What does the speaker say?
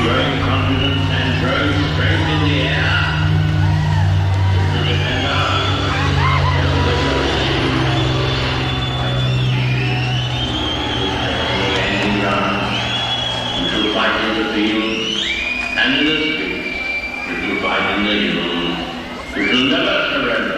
growing confidence and growing strength in the air. To defend our landing grounds, we shall fight in the fields and in the streets, we shall fight in the hills, we shall never surrender.